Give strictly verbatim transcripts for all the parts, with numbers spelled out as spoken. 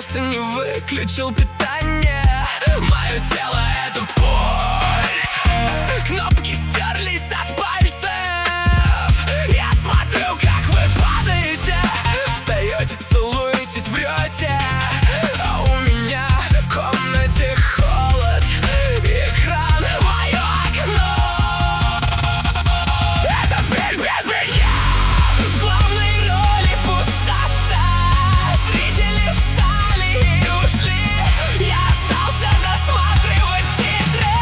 просто не выключил питание. Мое тело — это пульт. Кнопки стерлись от пальцев. Я смотрю, как вы падаете, встаете, целуетесь, врете. А у меня в комнате холод. Экран — мое окно. Это фильм без меня. В главной роли пустота. Зрители встали и ушли. Я остался досматривать титры.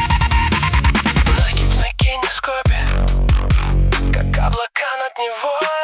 На, на кинескопе, как облака над Невой.